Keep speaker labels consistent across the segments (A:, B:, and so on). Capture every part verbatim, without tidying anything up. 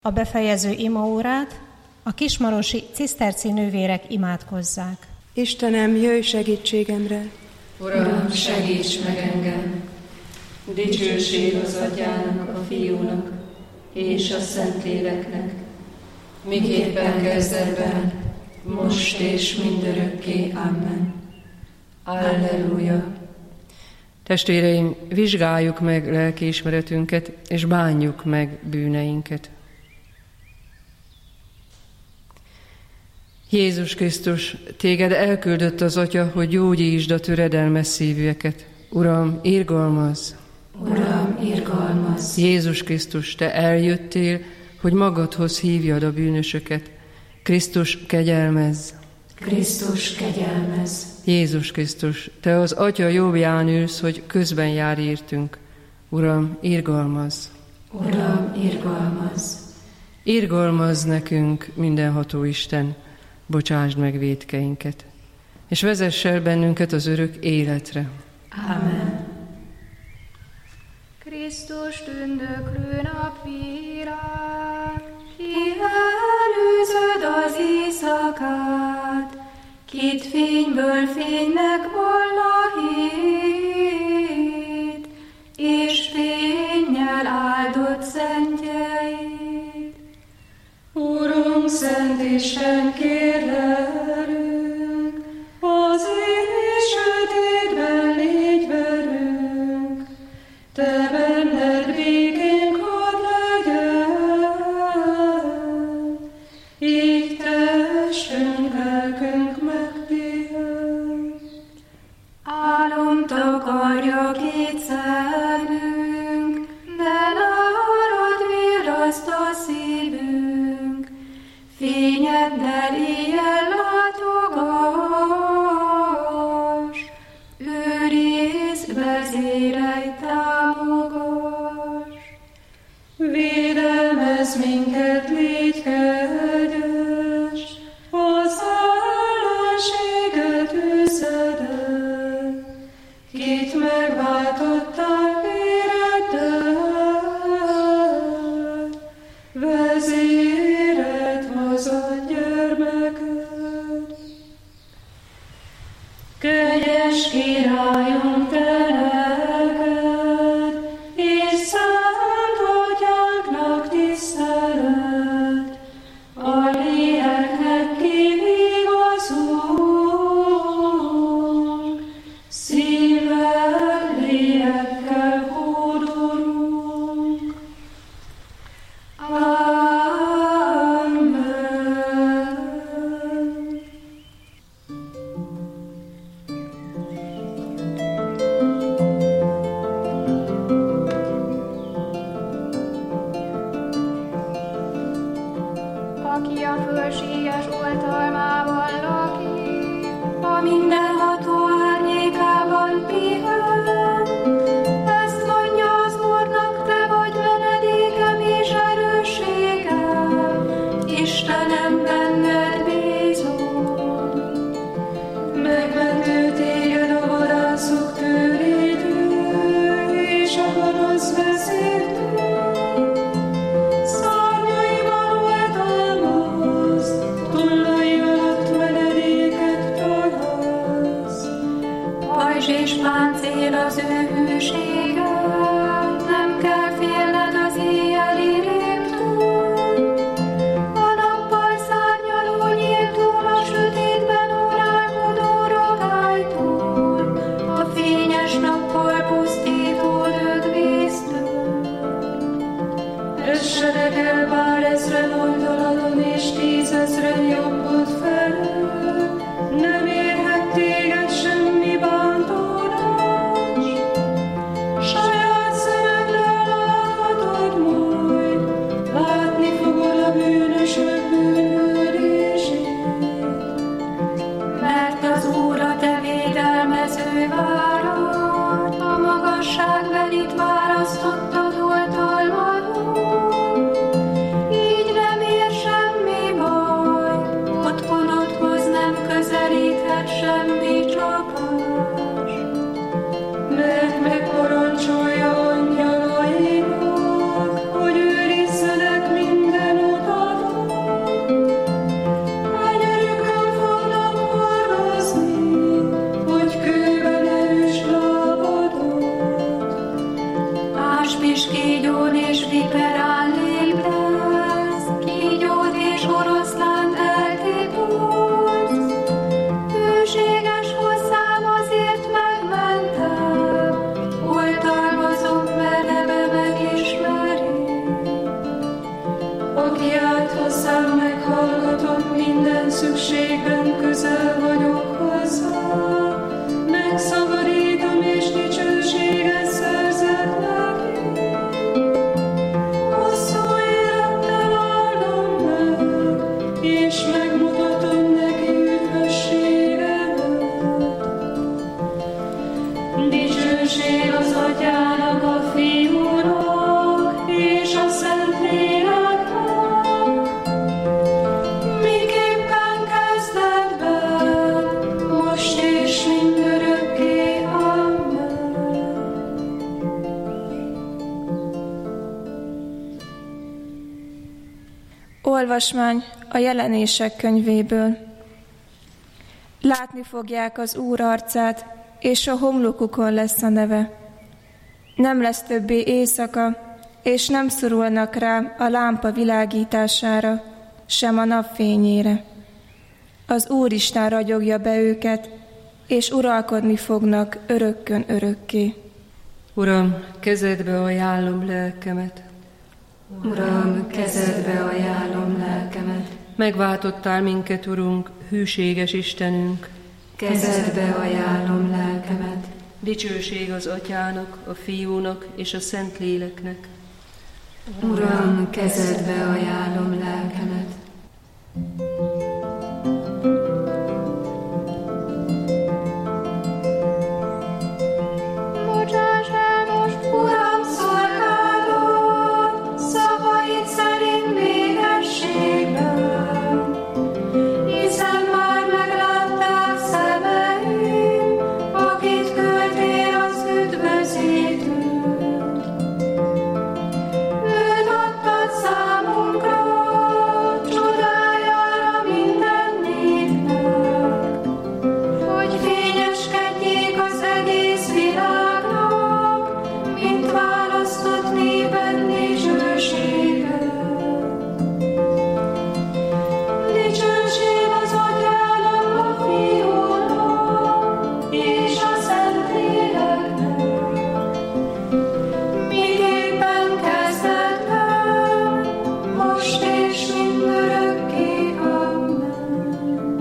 A: A befejező imaórát a kismarosi ciszterci nővérek imádkozzák.
B: Istenem, jöjj segítségemre!
C: Uram, segíts meg engem! Dicsőség az Atyának, a Fiúnak és a Szentléleknek, miképpen kezdetben, most és mindörökké. Amen. Alleluja!
D: Testvéreim, vizsgáljuk meg lelkiismeretünket, és bánjuk meg bűneinket. Jézus Krisztus, téged elküldött az Atya, hogy gyógyítsd a töredelmes szívűeket. Uram, irgalmazz!
C: Uram, irgalmazz!
D: Jézus Krisztus, te eljöttél, hogy magadhoz hívjad a bűnösöket. Krisztus, kegyelmezz!
C: Krisztus, kegyelmezz!
D: Jézus Krisztus, te az Atya jobbján ülsz, hogy közben jár értünk. Uram, irgalmazz!
C: Uram, irgalmazz!
D: Irgalmazz nekünk, mindenható Isten, bocsásd meg vétkeinket, és vezess el bennünket az örök életre.
C: Amen.
E: Krisztus tündöklő napvilág, ki előzöd az éjszakát, kit fényből fénynek volna hét, és fénnyel áldott szentjeit.
C: Urunk, Szent Isten, kérlelünk, az éj sötétben légy velünk, te benned békénk hadd legyen, így testünk, lelkünk megpihen.
E: Álom takarja két szemünk, de nálad virraszt a szívünk, fényeddel éjjel látogass, őrizd, vezérelj, támogass.
C: Védelmezz minket, légy kegyes, az ellenséget üszeded, kit megváltottál véreddel, vezéred hozad gyermeked. Kegyes Királyunk, te neked, és Szent Atyánknak tisztelet, a léleknek kivigazunk, szívvel, lélekkel hódolunk. Amen.
E: Aki a fölséges oltalmában lakik, a mindenható árnyékában pihen. Ezt mondja az Úrnak, te vagy menedékem és erősségem, Istenem, benned bízom.
C: Megmentő téged a vadászok tőlétől, és a gonosz vezértől. Szárnyaival oltalmazd, tollai alatt menedéket találsz.
E: Pajzs és páncél az ő hűsége, nem kell félned az éjjeli rémtől. A nappal szárnyaló nyíltól, a sötétben órálkodó rogálytól, a fényes nappal pusztító dögvésztől. Haspis kígyón és viperán lébrez, kígyót és oroszlánt eltépolsz. Hűséges hozzám azért megmentem, oltalmazom, mert neve megismeri.
C: Aki állt hozzám, meghallgatom, minden szükségben közel vagyok hozzá. Megszabadítom és dicsőséget szerzek neki. Hosszú élettel áldom meg, és megmutatom neki üdvösségemet. Dicsőség az Atyának, a Fiúnak és a Szentléleknek, miképpen kezdetben, most és mindörökké. Amen.
F: Olvasmány a Jelenések könyvéből. Látni fogják az Úr arcát, és a homlokukon lesz a neve. Nem lesz többé éjszaka, és nem szorulnak rá a lámpa világítására, sem a napfényére. Az Úristen ragyogja be őket, és uralkodni fognak örökkön örökké.
D: Uram, kezedbe ajánlom lelkemet.
E: Uram, kezedbe ajánlom lelkemet,
D: Megváltottál minket, Urunk, hűséges Istenünk.
E: kezedbe ajánlom lelkemet.
D: Dicsőség az Atyának, a Fiúnak és a Szentléleknek.
E: Uram, kezedbe ajánlom lelkemet.
C: Bocsáss el most, Uram, szolgálod, szavaid szerint végességben, hiszen már meglátták szemeim, akit küldtél az üdvözítőt. Őt adtad számunkra, csodájára minden népnek, hogy fényeskedjék az egész világnak, mint választott néped dicsősége. Dicsőség az Atyának, a Fiúnak és a Szentléleknek, miképpen kezdetben, most és mindörökké. Amen.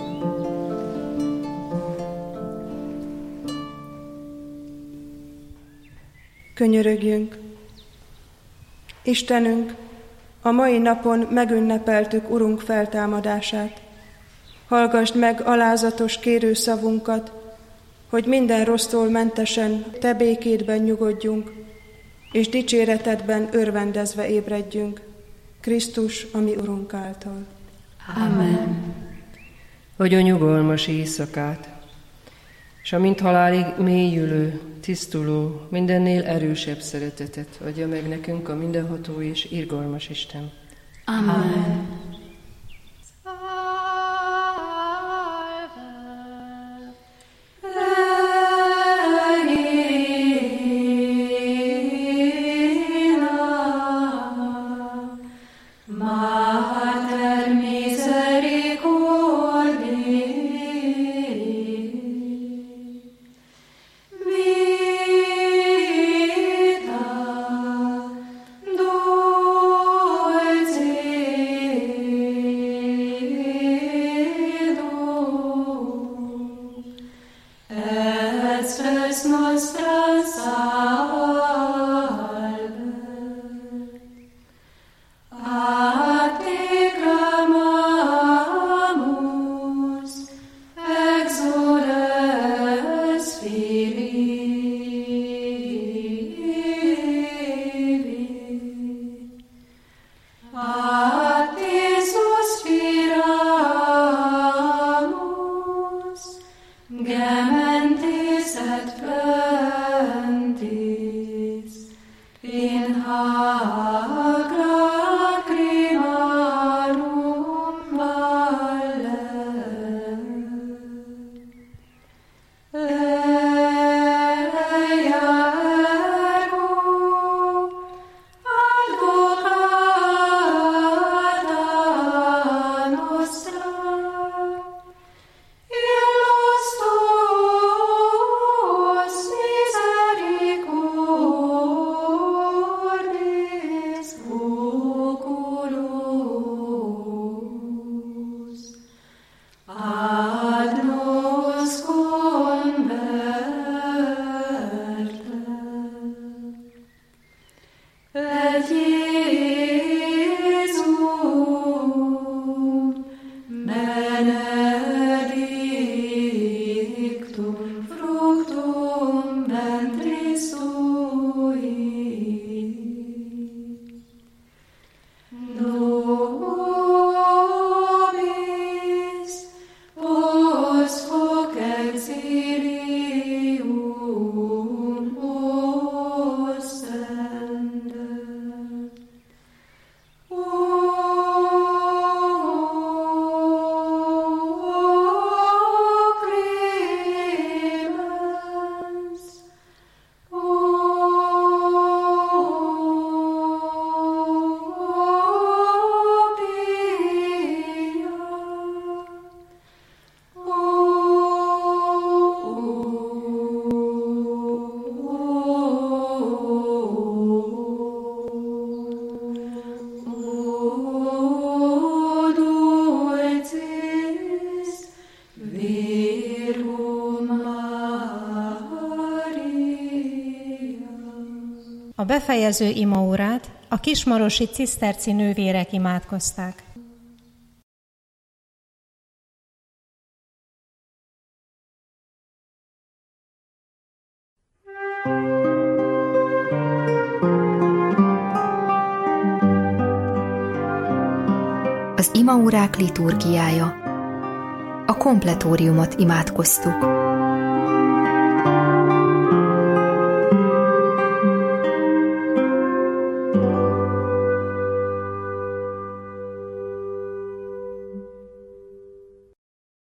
B: Könyörögjünk! Istenünk, a mai napon megünnepeltük Urunk feltámadását. Hallgasd meg alázatos kérőszavunkat, hogy minden rossztól mentesen Te békédben nyugodjunk, és dicséretedben örvendezve ébredjünk. Krisztus, a mi Urunk által.
E: Amen.
D: Adja nyugalmas éjszakát, és a mint halálig mélyülő, tisztuló, mindennél erősebb szeretetet adja meg nekünk a mindenható és irgalmas Isten.
E: Amen.
C: Mater misericordiae, vita dulcedo, et spes nostra salve. A te clamamus, exules Filii. A te suspiramus, gementes et plentis, in hac lacrimarum valle. Eia ergo
A: befejező imaórát a kismarosi ciszterci nővérek imádkozták.
G: Az imaórák liturgiája. A kompletóriumot imádkoztuk.